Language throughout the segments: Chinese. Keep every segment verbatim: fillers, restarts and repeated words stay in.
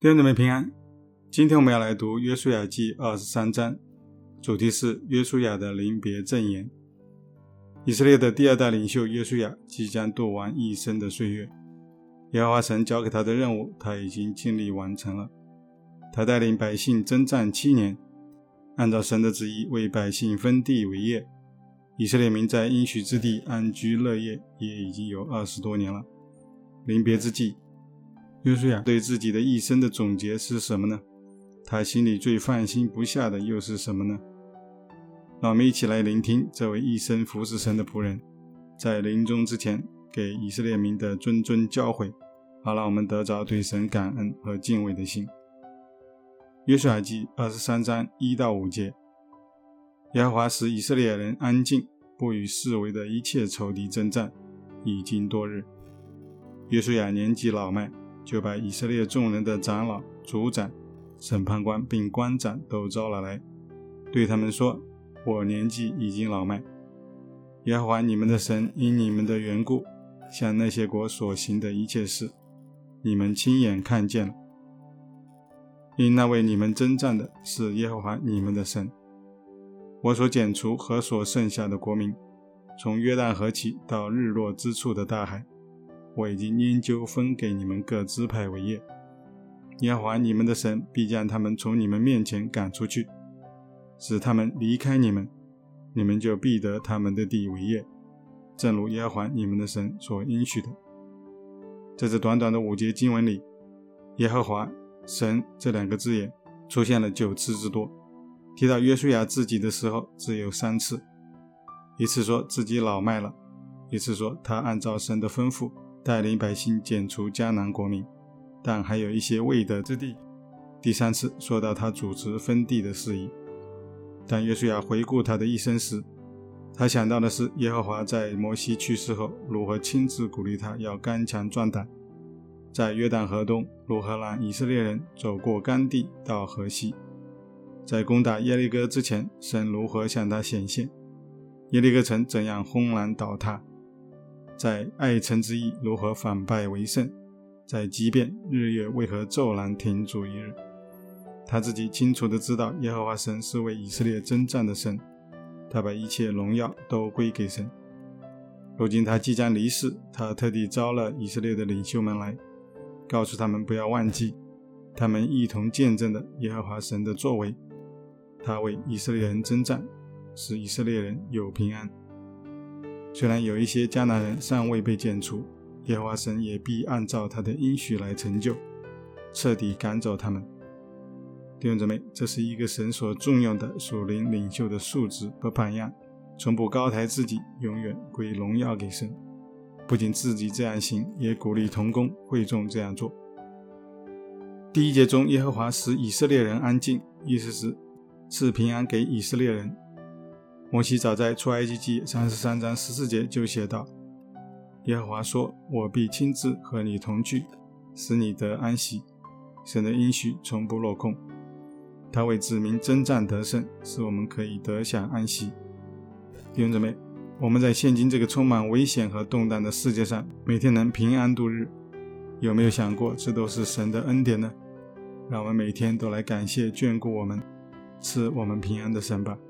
弟兄姊妹平安，今天我们要来读约书亚记二十三章，主题是约书亚的临别赠言。以色列的第二代领袖约书亚即将度完一生的岁月，耶和华神交给他的任务他已经尽力完成了。他带领百姓征战七年，按照神的旨意为百姓分地为业，以色列民在应许之地安居乐业也已经有二十多年了。临别之际，约书亚对自己的一生的总结是什么呢？他心里最放心不下的又是什么呢？让我们一起来聆听这位一生服侍神的仆人在临终之前给以色列民的谆谆教诲，好让我们得着对神感恩和敬畏的心。约书亚记二十三章一到五节，耶和华使以色列人安静，不与四围的一切仇敌征战，已经多日。约书亚年纪老迈，就把以色列众人的长老、族长、审判官并官长都招了来，对他们说：我年纪已经老迈，耶和华你们的神因你们的缘故向那些国所行的一切事，你们亲眼看见了。因那为你们征战的是耶和华你们的神。我所剪除和所剩下的国民，从约旦河起到日落之处的大海，我已经研究分给你们各支派为业。耶和华你们的神必将他们从你们面前赶出去，使他们离开你们，你们就必得他们的地为业，正如耶和华你们的神所应许的。在这短短的五节经文里，耶和华神这两个字眼出现了九次之多，提到约书亚自己的时候只有三次，一次说自己老迈了，一次说他按照神的吩咐带领百姓剪除迦南国民，但还有一些未得之地，第三次说到他主持分地的事宜。当约书亚回顾他的一生时，他想到的是耶和华在摩西去世后如何亲自鼓励他要刚强壮胆，在约旦河东如何让以色列人走过干地到河西，在攻打耶利哥之前神如何向他显现，耶利哥城怎样轰然倒塌，在爱城之役如何反败为胜，在激变日月为何骤然停住一日。他自己清楚地知道耶和华神是为以色列征战的神，他把一切荣耀都归给神。如今他即将离世，他特地招了以色列的领袖们来，告诉他们不要忘记他们一同见证的耶和华神的作为，他为以色列人征战，使以色列人有平安。虽然有一些迦南人尚未被剪除，耶和华神也必按照他的应许来成就，彻底赶走他们。弟兄姊妹，这是一个神所重用的属灵领袖的素质和榜样，从不高抬自己，永远归荣耀给神。不仅自己这样行，也鼓励同工会众这样做。第一节中，耶和华使以色列人安静，意思是赐平安给以色列人。摩西早在出埃及记三十三章十四节就写道：耶和华说，我必亲自和你同去，使你得安息。神的应许从不落空，他为子民征战得胜，使我们可以得享安息。弟兄姊妹，我们在现今这个充满危险和动荡的世界上，每天能平安度日，有没有想过这都是神的恩典呢？让我们每天都来感谢眷顾我们、赐我们平安的神吧。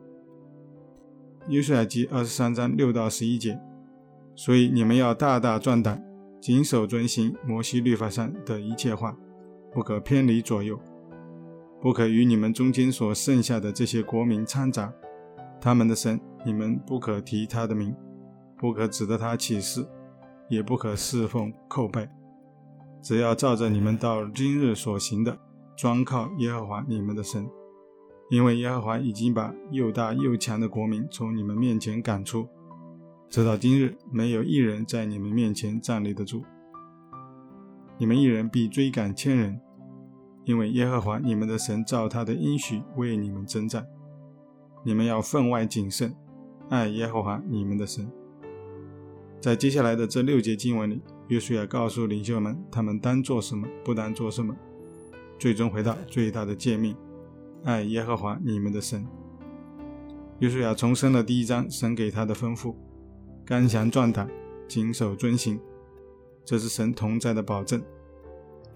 约书亚记二十三章六到十一节，所以你们要大大壮胆，谨守遵行摩西律法上的一切话，不可偏离左右，不可与你们中间所剩下的这些国民掺杂，他们的神你们不可提他的名，不可指着他起誓，也不可侍奉叩拜，只要照着你们到今日所行的，专靠耶和华你们的神。因为耶和华已经把又大又强的国民从你们面前赶出，直到今日没有一人在你们面前站立得住。你们一人必追赶千人，因为耶和华你们的神照他的应许为你们征战。你们要分外谨慎，爱耶和华你们的神。在接下来的这六节经文里，约书亚告诉领袖们他们当做什么，不当做什么，最终回到最大的诫命，爱耶和华你们的神。约书亚重申了第一章神给他的吩咐，刚强壮胆，谨守遵行，这是神同在的保证。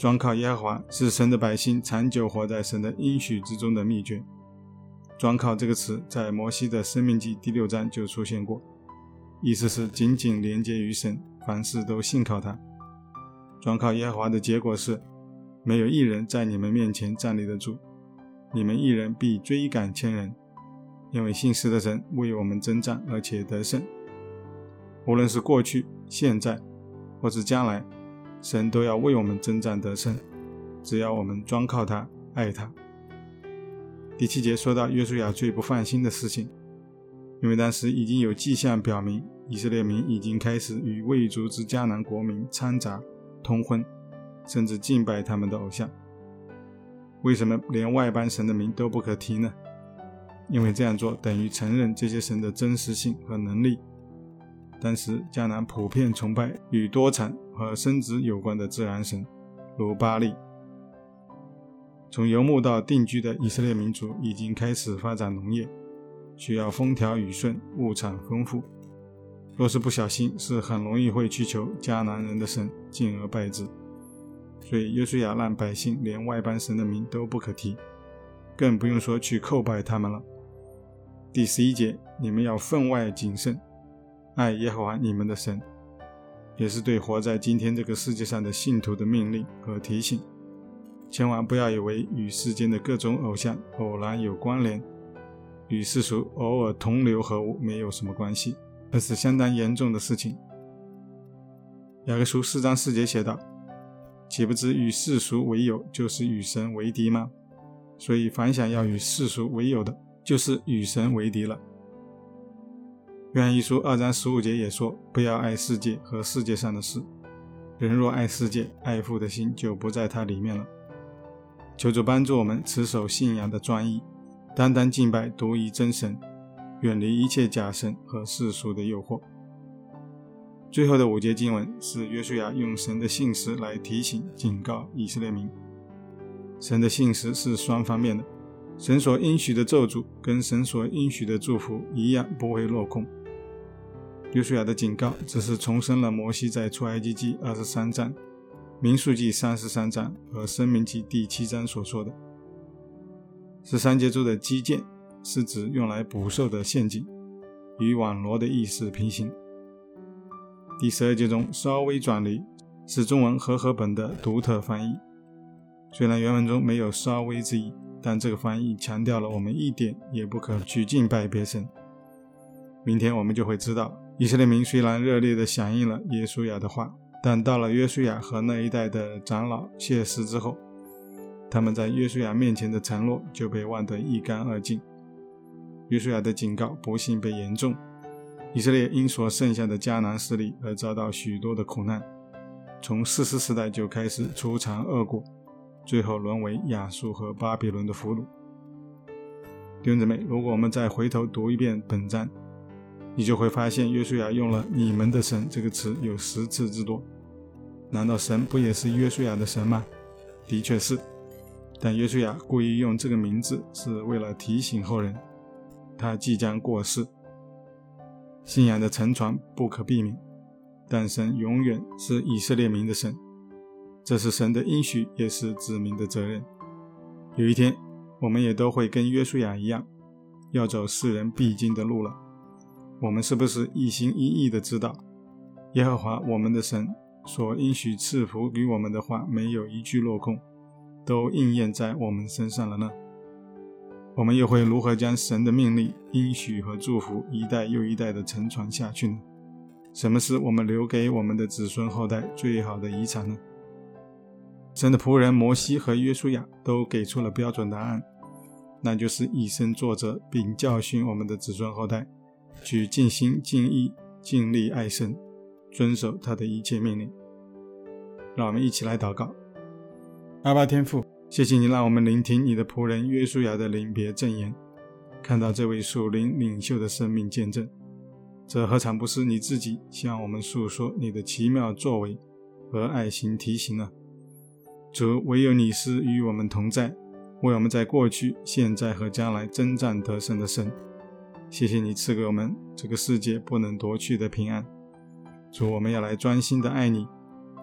专靠耶和华是神的百姓长久活在神的应许之中的秘诀。专靠这个词在摩西的申命记第六章就出现过，意思是紧紧连接于神，凡事都信靠他。专靠耶和华的结果是，没有一人在你们面前站立得住，你们一人必追赶千人，因为信实的神为我们征战，而且得胜。无论是过去、现在或是将来，神都要为我们征战得胜，只要我们专靠他，爱他。第七节说到约书亚最不放心的事情，因为当时已经有迹象表明以色列民已经开始与未族之迦南国民掺杂通婚，甚至敬拜他们的偶像。为什么连外邦神的名都不可提呢？因为这样做等于承认这些神的真实性和能力。当时迦南普遍崇拜与多产和生殖有关的自然神，如巴力。从游牧到定居的以色列民族已经开始发展农业，需要风调雨顺，物产丰富。若是不小心，是很容易会去求迦南人的神，进而拜之。所以约书亚让百姓连外邦神的名都不可提，更不用说去叩拜他们了。第十一节，你们要分外谨慎，爱耶和华你们的神，也是对活在今天这个世界上的信徒的命令和提醒。千万不要以为与世间的各种偶像偶然有关联，与世俗偶尔同流合污没有什么关系，而是相当严重的事情。雅各书四章四节写道，岂不知与世俗为友，就是与神为敌吗？所以凡想要与世俗为友的，就是与神为敌了。约翰一书二章十五节也说，不要爱世界和世界上的事，人若爱世界，爱父的心就不在他里面了。求主帮助我们持守信仰的专一，单单敬拜独一真神，远离一切假神和世俗的诱惑。最后的五节经文是约书亚用神的信实来提醒警告以色列民。神的信实是双方面的，神所应许的咒诅跟神所应许的祝福一样不会落空。约书亚的警告只是重申了摩西在出埃及记二十三章、民数记三十三章和申命记第七章所说的。十三节中的基建是指用来捕兽的陷阱，与网罗的意思平行。第十二节中稍微转离是中文和合本的独特翻译，虽然原文中没有稍微之意，但这个翻译强调了我们一点也不可去敬拜别神。明天我们就会知道，以色列民虽然热烈地响应了约书亚的话，但到了约书亚和那一代的长老谢世之后，他们在约书亚面前的承诺就被忘得一干二净。约书亚的警告不幸被言中，以色列因所剩下的迦南势力而遭到许多的苦难，从士师时代就开始出尝恶果，最后沦为亚述和巴比伦的俘虏。弟兄姊妹，如果我们再回头读一遍本章，你就会发现约书亚用了你们的神这个词有十次之多。难道神不也是约书亚的神吗？的确是，但约书亚故意用这个名字是为了提醒后人，他即将过世。信仰的沉船不可避免，但神永远是以色列民的神，这是神的应许，也是子民的责任。有一天我们也都会跟约书亚一样，要走世人必经的路了。我们是不是一心一意的知道，耶和华我们的神所应许赐福给我们的话没有一句落空，都应验在我们身上了呢？我们又会如何将神的命令、应许和祝福一代又一代的承传下去呢？什么是我们留给我们的子孙后代最好的遗产呢？神的仆人摩西和约书亚都给出了标准答案，那就是以身作则，并教训我们的子孙后代去尽心尽意尽力爱神，遵守他的一切命令。让我们一起来祷告。阿爸天父，谢谢你让我们聆听你的仆人约书亚的临别赠言，看到这位属灵领袖的生命见证，这何尝不是你自己向我们诉说你的奇妙作为和爱心提醒呢？主，唯有你是与我们同在，为我们在过去、现在和将来征战得胜的神。谢谢你赐给我们这个世界不能夺去的平安。主，我们要来专心的爱你，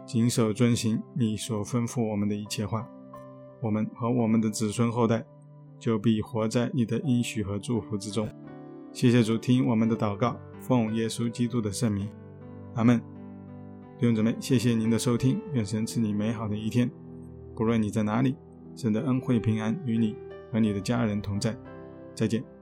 谨守遵行你所吩咐我们的一切话，我们和我们的子孙后代就必活在你的应许和祝福之中。谢谢主，听我们的祷告，奉耶稣基督的圣名，阿们。弟兄姊妹，谢谢您的收听，愿神赐你美好的一天。不论你在哪里，神的恩惠平安与你和你的家人同在。再见。